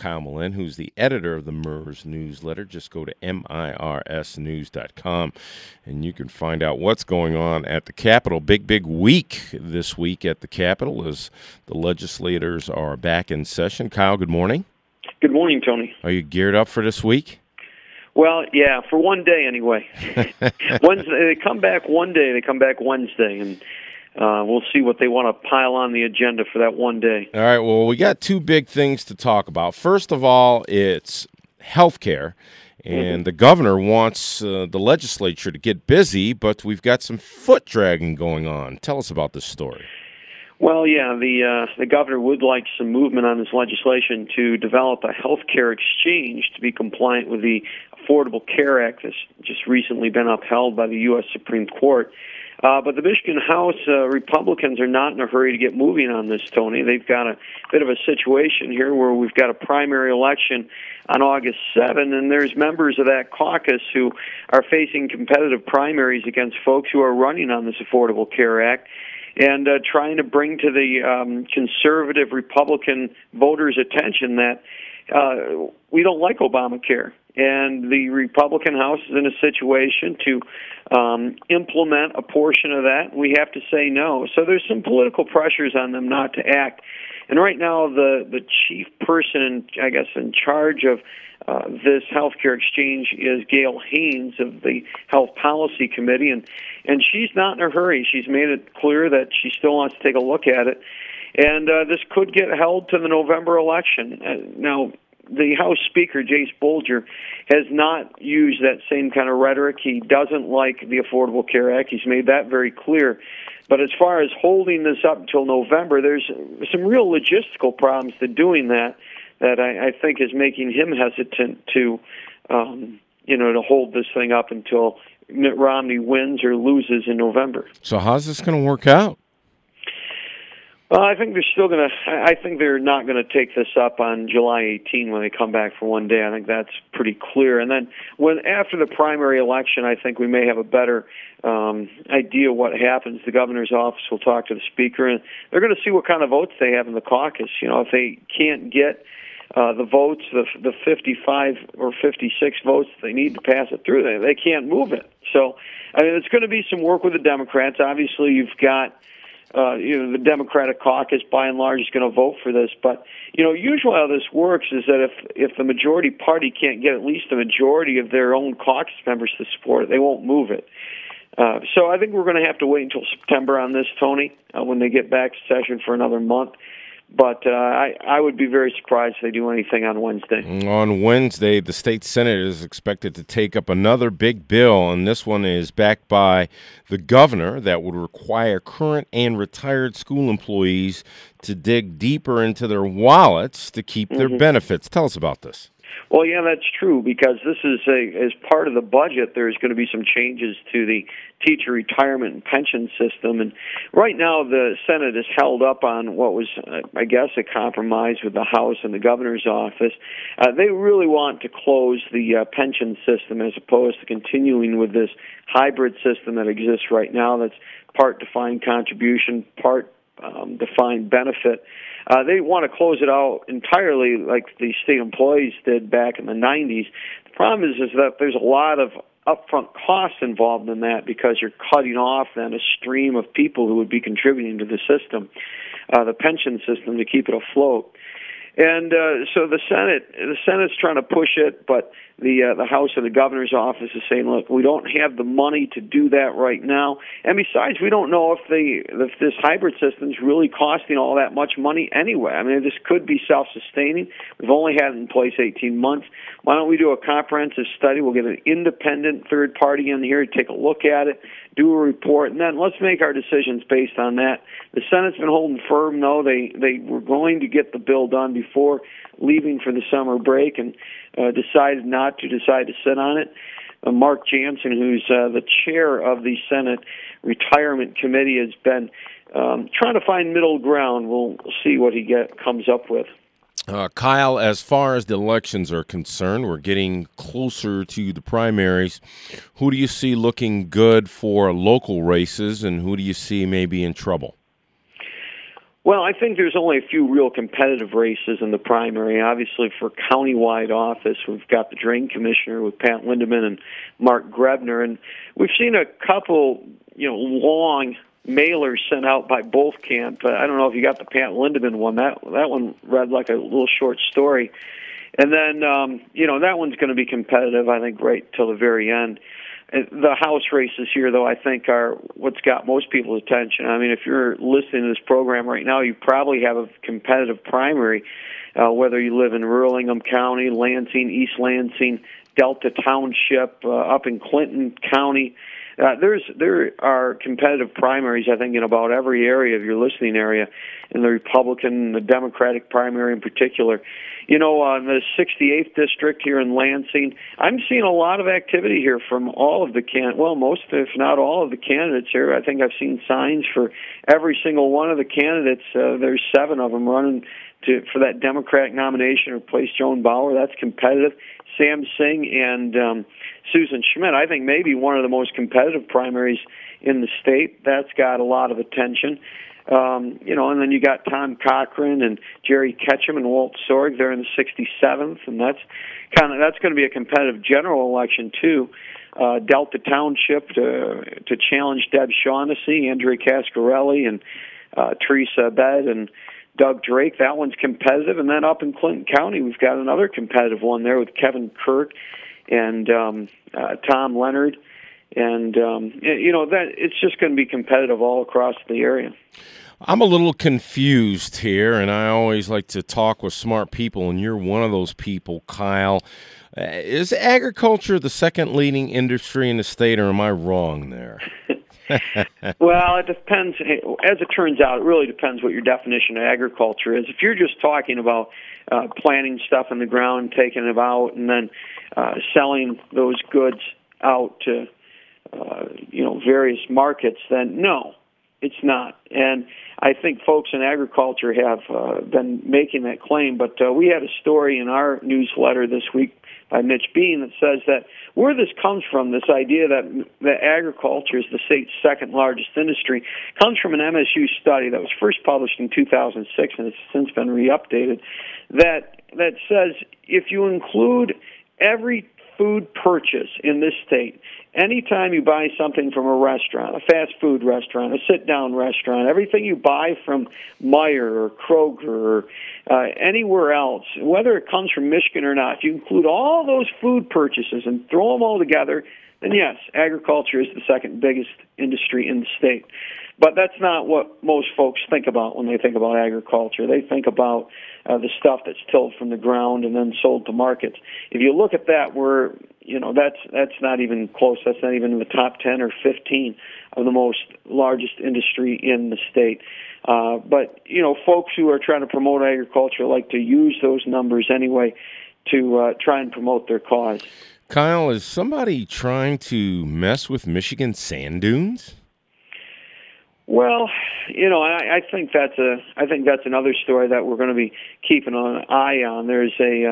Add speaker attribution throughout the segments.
Speaker 1: Kyle Malin, who's the editor of the MERS newsletter. Just go to mirsnews.com, and you can find out what's going on at the Capitol. Big week this week at the Capitol as the legislators are back in session. Kyle, good morning.
Speaker 2: Good morning, Tony.
Speaker 1: Are you geared up for this week?
Speaker 2: Well, yeah, for one day anyway. Wednesday, they come back one day, they come back Wednesday, and we'll see what they want to pile on the agenda for that one day.
Speaker 1: All right, well, we got two big things to talk about. First of all, it's health care, and the governor wants the legislature to get busy, but we've got some foot dragging going on. Tell us about this story.
Speaker 2: Well, yeah, the governor would like some movement on this legislation to develop a health care exchange to be compliant with the Affordable Care Act that's just recently been upheld by the U.S. Supreme Court. But the Michigan House Republicans are not in a hurry to get moving on this, Tony. They've got a bit of a situation here where we've got a primary election on August 7, and there's members of that caucus who are facing competitive primaries against folks who are running on this Affordable Care Act and trying to bring to the conservative Republican voters' attention that we don't like Obamacare. And the Republican House is in a situation to implement a portion of that. We have to say no. So there's some political pressures on them not to act. And right now, the chief person, I guess, in charge of this healthcare exchange is Gail Haynes of the Health Policy Committee, and she's not in a hurry. She's made it clear that she still wants to take a look at it, and this could get held to the November election. Now, the House Speaker, Jace Bolger, has not used that same kind of rhetoric. He doesn't like the Affordable Care Act. He's made that very clear. But as far as holding this up until November, there's some real logistical problems to doing that I think is making him hesitant to, to hold this thing up until Mitt Romney wins or loses in November.
Speaker 1: So how's this going to work out?
Speaker 2: Well, I think they're not going to take this up on July 18 when they come back for one day. I think that's pretty clear. And then after the primary election, I think we may have a better idea what happens. The governor's office will talk to the speaker, and they're going to see what kind of votes they have in the caucus. If they can't get the votes, the 55 or 56 votes they need to pass it through, they can't move it. So, it's going to be some work with the Democrats. Obviously, you've got the Democratic caucus, by and large, is going to vote for this. But, usually how this works is that if the majority party can't get at least a majority of their own caucus members to support it, they won't move it. So I think we're going to have to wait until September on this, Tony, when they get back to session for another month. But I would be very surprised if they do anything on Wednesday.
Speaker 1: On Wednesday, the state Senate is expected to take up another big bill, and this one is backed by the governor that would require current and retired school employees to dig deeper into their wallets to keep their benefits. Tell us about this.
Speaker 2: Well, yeah, that's true, because this is as part of the budget, there's going to be some changes to the teacher retirement and pension system. And right now, the Senate is held up on what was, I guess, a compromise with the House and the governor's office. They really want to close the pension system as opposed to continuing with this hybrid system that exists right now that's part defined contribution, part defined benefit. They want to close it out entirely like the state employees did back in the 90s. The problem is that there's a lot of upfront costs involved in that because you're cutting off then a stream of people who would be contributing to the system, the pension system, to keep it afloat. And so the Senate's trying to push it, but the House and the governor's office is saying, look, we don't have the money to do that right now. And besides, we don't know if this hybrid system is really costing all that much money anyway. I mean, this could be self-sustaining. We've only had it in place 18 months. Why don't we do a comprehensive study? We'll get an independent third party in here to take a look at it, do a report, and then let's make our decisions based on that. The Senate's been holding firm, though. They were going to get the bill done before leaving for the summer break and decided not to sit on it. Mark Jansen, who's the chair of the Senate Retirement Committee, has been trying to find middle ground. We'll see what he comes up with.
Speaker 1: Kyle, as far as the elections are concerned, we're getting closer to the primaries. Who do you see looking good for local races, and who do you see maybe in trouble?
Speaker 2: Well, I think there's only a few real competitive races in the primary. Obviously, for countywide office, we've got the Drain Commissioner with Pat Lindeman and Mark Grebner, and we've seen a couple, long mailers sent out by both camp. I don't know if you got the Pat Lindeman one. That one read like a little short story. And then, that one's going to be competitive, I think, right till the very end. The House races here, though, I think are what's got most people's attention. I mean, if you're listening to this program right now, you probably have a competitive primary, whether you live in rural Ingham County, Lansing, East Lansing, Delta Township, up in Clinton County. There are competitive primaries, I think, in about every area of your listening area, in the Republican, the Democratic primary in particular. In the 68th district here in Lansing, I'm seeing a lot of activity here from all of the most, if not all of the candidates here. I think I've seen signs for every single one of the candidates. There's 7 of them running for that Democratic nomination to replace Joan Bauer. That's competitive. Sam Singh and Susan Schmidt, I think maybe one of the most competitive primaries in the state. That's got a lot of attention. And then you got Tom Cochran and Jerry Ketchum and Walt Sorg. They're in the 67th, and that's going to be a competitive general election too. Delta Township to challenge Deb Shaughnessy, Andrea Cascarelli, and Teresa Abed and Doug Drake. That one's competitive. And then up in Clinton County, we've got another competitive one there with Kevin Kirk and Tom Leonard. And, that it's just going to be competitive all across the area.
Speaker 1: I'm a little confused here, and I always like to talk with smart people, and you're one of those people, Kyle. Is agriculture the second leading industry in the state, or am I wrong there?
Speaker 2: Well, it depends. As it turns out, it really depends what your definition of agriculture is. If you're just talking about planting stuff in the ground, taking it out, and then selling those goods out to various markets, then no, it's not. And I think folks in agriculture have been making that claim. But we had a story in our newsletter this week by Mitch Bean that says that where this comes from, this idea that agriculture is the state's second largest industry, comes from an MSU study that was first published in 2006 and it's since been re-updated, that says if you include every food purchase in this state, anytime you buy something from a restaurant, a fast food restaurant, a sit-down restaurant, everything you buy from Meijer or Kroger or anywhere else, whether it comes from Michigan or not, if you include all those food purchases and throw them all together, then yes, agriculture is the second biggest industry in the state. But that's not what most folks think about when they think about agriculture. They think about the stuff that's tilled from the ground and then sold to markets. If you look at that, that's not even close. That's not even in the top 10 or 15 of the most largest industry in the state. But folks who are trying to promote agriculture like to use those numbers anyway to try and promote their cause.
Speaker 1: Kyle, is somebody trying to mess with Michigan sand dunes?
Speaker 2: Well, I think that's another story that we're going to be keeping an eye on. There's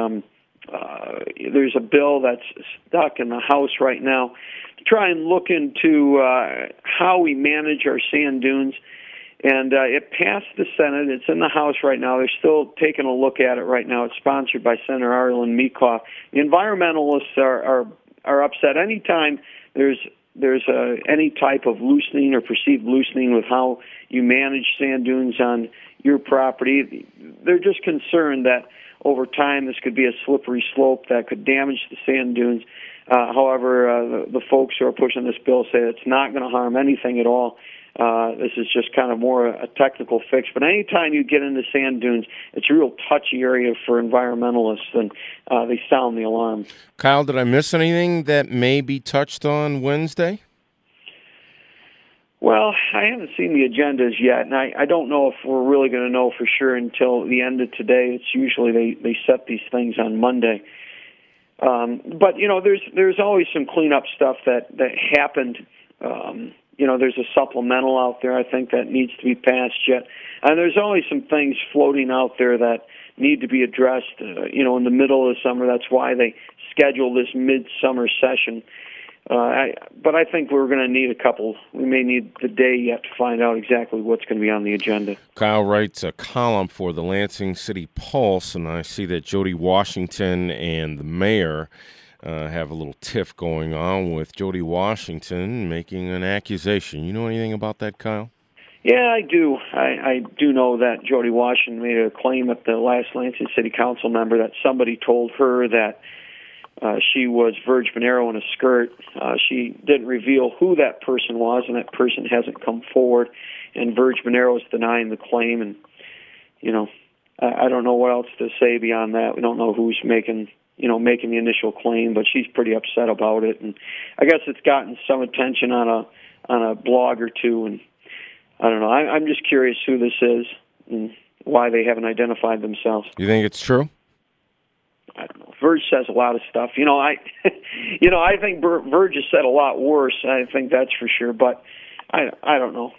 Speaker 2: a bill that's stuck in the House right now to try and look into how we manage our sand dunes. And it passed the Senate. It's in the House right now. They're still taking a look at it right now. It's sponsored by Senator Arlen Meekhoff. The environmentalists are upset anytime there's any type of loosening or perceived loosening with how you manage sand dunes on your property. They're just concerned that over time this could be a slippery slope that could damage the sand dunes. However, the folks who are pushing this bill say it's not going to harm anything at all. This is just kind of more a technical fix. But anytime you get into sand dunes, it's a real touchy area for environmentalists, and they sound the alarm.
Speaker 1: Kyle, did I miss anything that may be touched on Wednesday?
Speaker 2: Well, I haven't seen the agendas yet, and I don't know if we're really going to know for sure until the end of today. It's usually they set these things on Monday. But there's always some cleanup stuff that happened. There's a supplemental out there, I think, that needs to be passed yet. And there's always some things floating out there that need to be addressed, in the middle of the summer. That's why they schedule this midsummer session. But I think we're going to need we may need the day yet to find out exactly what's going to be on the agenda.
Speaker 1: Kyle writes a column for the Lansing City Pulse, and I see that Jody Washington and the mayor have a little tiff going on with Jody Washington making an accusation. You know anything about that, Kyle?
Speaker 2: Yeah, I do. I do know that Jody Washington made a claim at the last Lansing City Council member that somebody told her that she was Virg Bonero in a skirt. She didn't reveal who that person was, and that person hasn't come forward. And Virg Bonero is denying the claim. And I don't know what else to say beyond that. We don't know who's making the initial claim, but she's pretty upset about it. And I guess it's gotten some attention on a blog or two. And I don't know. I'm just curious who this is and why they haven't identified themselves.
Speaker 1: You think it's true?
Speaker 2: I don't know. Virg says a lot of stuff. I think Virg has said a lot worse. I think that's for sure. But I don't know.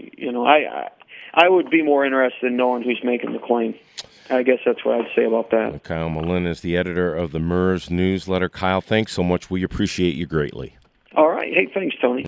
Speaker 2: I would be more interested in knowing who's making the claim. I guess that's what I'd say about that.
Speaker 1: Kyle Malin is the editor of the MERS newsletter. Kyle, thanks so much. We appreciate you greatly.
Speaker 2: All right. Hey, thanks, Tony.